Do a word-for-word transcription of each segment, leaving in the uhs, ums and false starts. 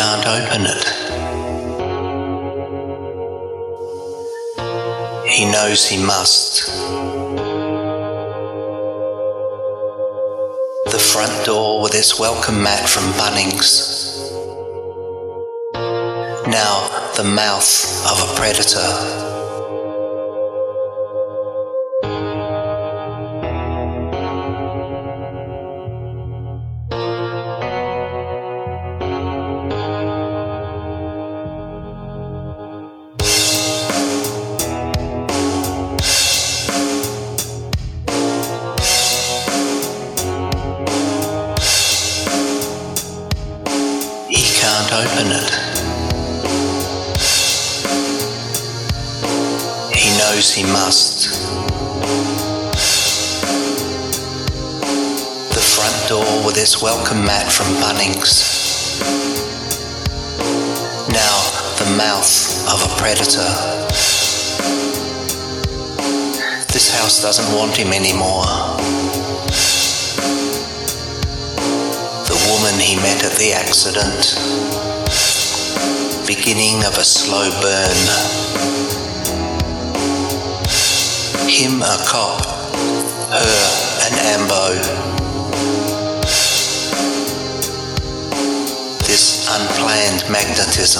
can't open it. He knows he must. The front door with its welcome mat from Bunnings. Now the mouth of a predator. Can't open it. He knows he must. The front door with its welcome mat from Bunnings. Now the mouth of a predator. This house doesn't want him anymore. The woman he met at the accident. Beginning of a slow burn. Him a cop, her an ambo. This unplanned magnetism.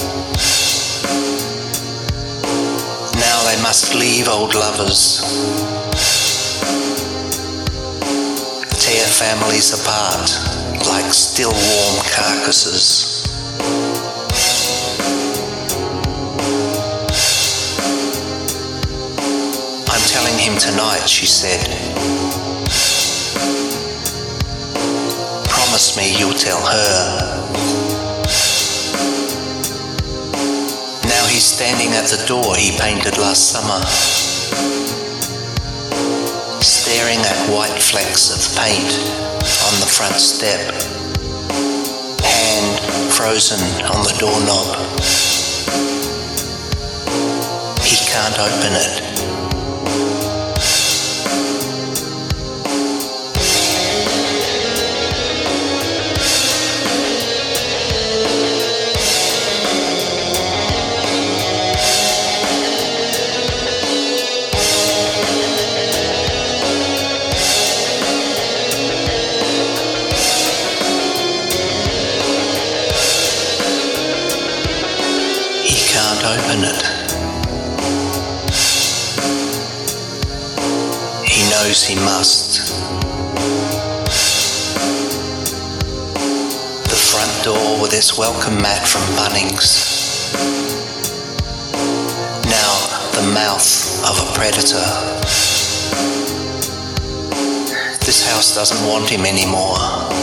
Now they must leave old lovers. Tear families apart like still warm carcasses. I'm telling him tonight, she said. Promise me you'll tell her. Now he's standing at the door he painted last summer, staring at white flecks of paint on the front step, hand frozen on the doorknob. He can't open it. Can't open it. He knows he must. The front door with its welcome mat from Bunnings. Now the mouth of a predator. This house doesn't want him anymore.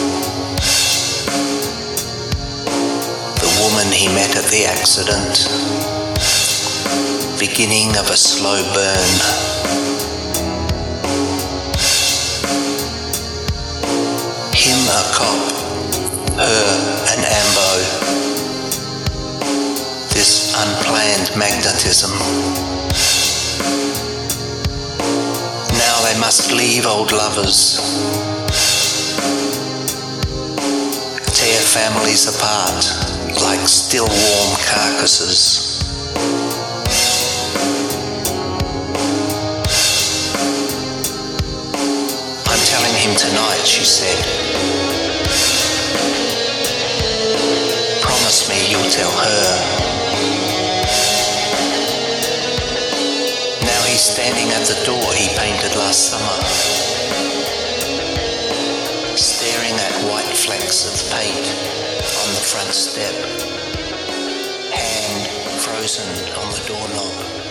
The woman he met at the accident. Beginning of a slow burn. Him a cop, her an ambo. This unplanned magnetism. Now they must leave old lovers. Tear families apart like still warm carcasses. I'm telling him tonight, she said. Promise me you'll tell her. Now he's standing at the door he painted last summer, staring at white flecks of paint on the front step, hand frozen on the doorknob.